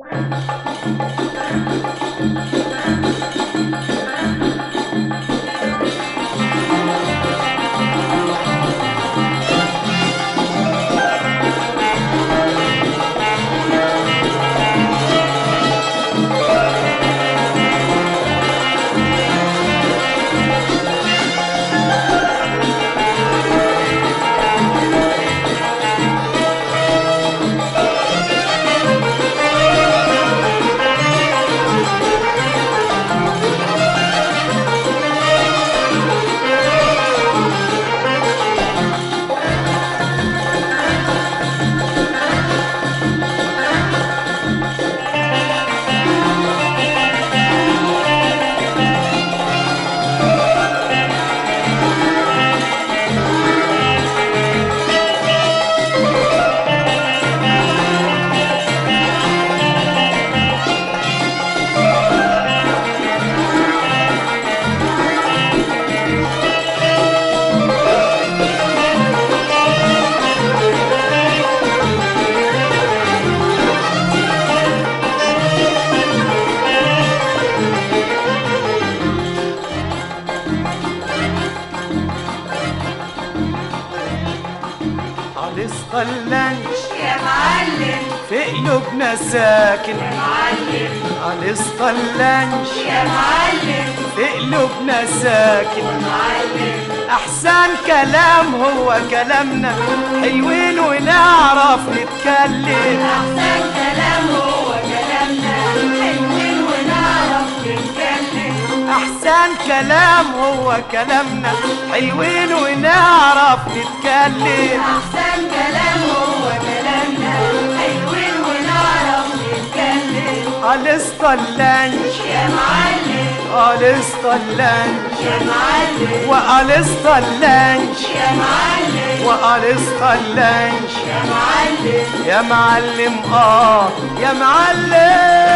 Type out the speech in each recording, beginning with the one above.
الاسطلنش يا معلم في قلوبنا ساكن يا معلم الاسطلنش يا معلم في قلوبنا ساكن يا معلم احسن كلام هو كلامنا حلوين ونعرف نتكلم احسن كلام هو كلامنا حلوين ونعرف نتكلم احسن كلام هو كلامنا حلوين ونعرف نتكلم احسن كلام هو كلامنا حلوين ونعرف نتكلم الاسطلنش يا معلم الاسطلنش يا معلم والاسطلنش يا معلم والاسطلنش يا معلم يا معلم يا معلم.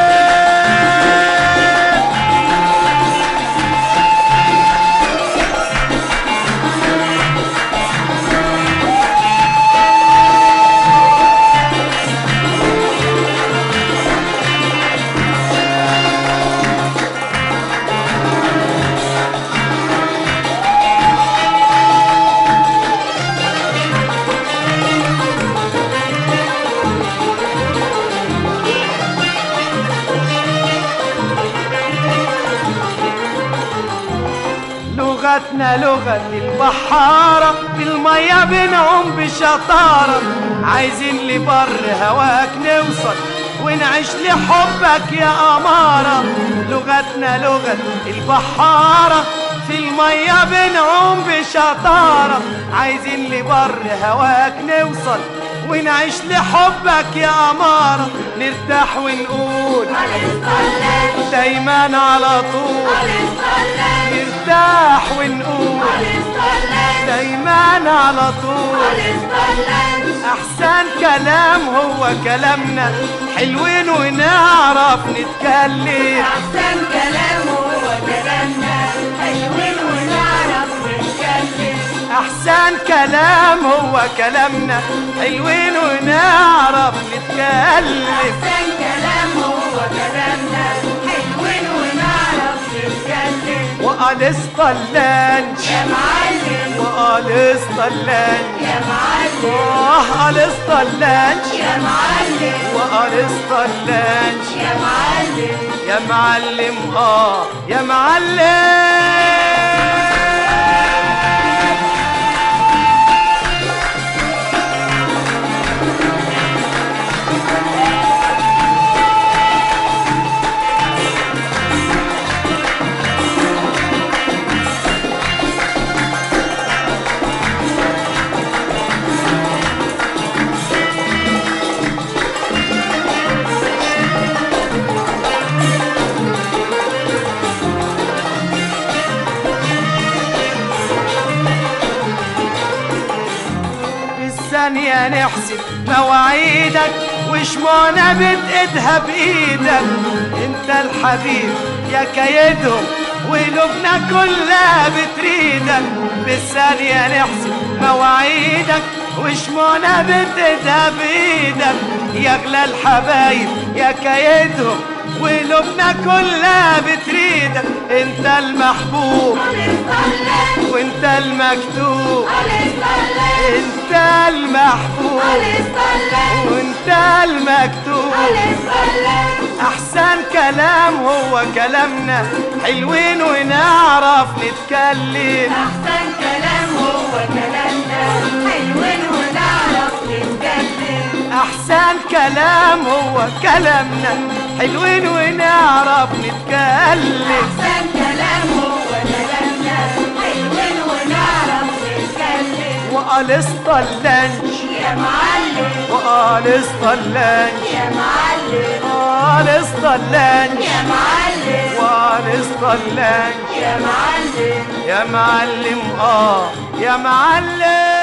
لغتنا لغة البحارة في المية بنعوم بشطارة عايزين لبر هواك نوصل ونعيش لحبك يا أمارة. لغتنا لغة البحارة في المية بنعوم بشطارة عايزين لبر هواك نوصل ونعيش لحبك يا أمارة. نرتاح ونقول الاسطلنش دايما على طول الاسطلنش نرتاح ونقول الاسطلنش دايما على طول الاسطلنش احسن كلام هو كلامنا حلوين ونعرف نتكلم احسن كلام هو كلامنا حلوين ونعرف نتكلم احسن كلام هو كلامنا حلوين ونعرف نتكلم احسن كلام هو كلامنا حلوين ونعرف نتكلم والاسطلنش يا معلم والاسطلنش يا معلم الاسطلنش يا معلم والاسطلنش يا معلم يا معلم يا معلم. ثانية نحسب مواعيدك وشمعنا بتقيدها بإيدك. انت الحبيب يا كيدهم وقلوبنا كلها بتريدك. بالثانية نحسب مواعيدك وشمعنا بتقيدها بإيدك. يا اغلى الحبايب يا كايدهم وقلوبنا كلها بتريدك. انت المحبوب وانت المكتوب، انت المحبوب وانت المكتوب. احسن كلام هو كلامنا، حلوين ونعرف نتكلم. احسن كلام هو كلامنا، حلوين ونعرف نتكلم. احسن كلام هو كلامنا، حلوين ونعرف نتكلم. احسن كلام هو كلامنا، حلوين ونعرف نتكلم. وقالصت اللانش يا معلم، وقالصت اللانش يا معلم، قالصت اللانش يا معلم، وقالصت اللانش يا معلم، يا معلم يا معلم.